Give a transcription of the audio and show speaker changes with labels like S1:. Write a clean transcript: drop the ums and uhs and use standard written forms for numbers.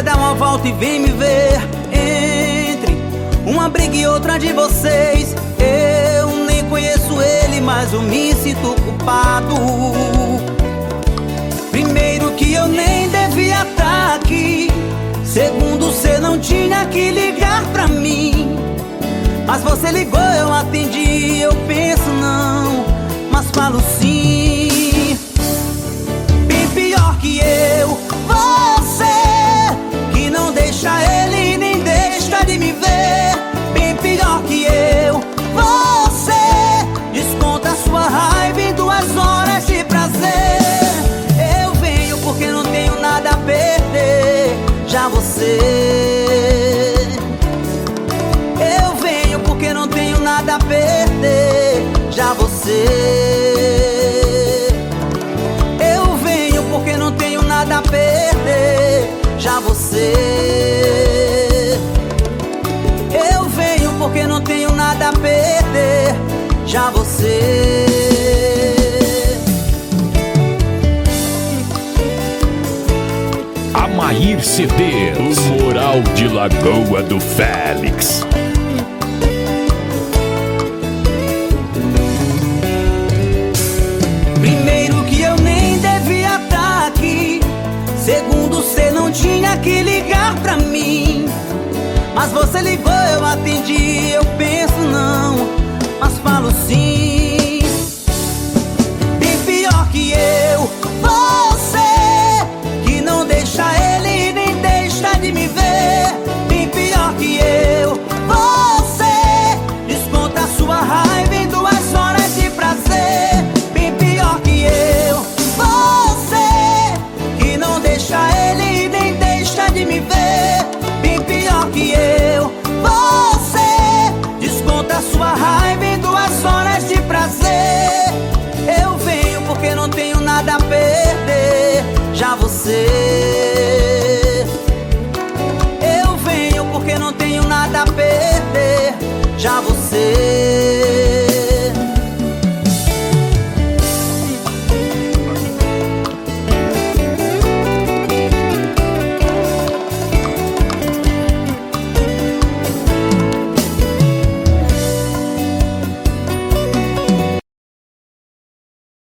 S1: dá uma volta e vem me ver. Entre uma briga e outra de vocês, eu nem conheço ele, mas eu me sinto culpado. Primeiro que eu nem devia estar aqui. Segundo, cê não tinha que ligar pra mim. Mas você ligou, eu atendi. Eu penso não, mas falo sim. Bem pior que eu, você, que não deixa ele nem deixa de me ver. Bem pior que eu, você, desconta sua raiva em 2 horas de prazer. Eu venho porque não tenho nada a perder. Já você, eu venho porque não tenho nada a perder. Já você, eu venho porque não tenho nada a perder. Já você, eu venho porque não tenho nada a perder. Já você.
S2: Amair CDs, o Moral de Lagoa do Félix.
S1: Primeiro que eu nem devia estar aqui. Segundo, cê não tinha que ligar pra mim. Mas você ligou, eu atendi. Eu penso não, mas falo sim.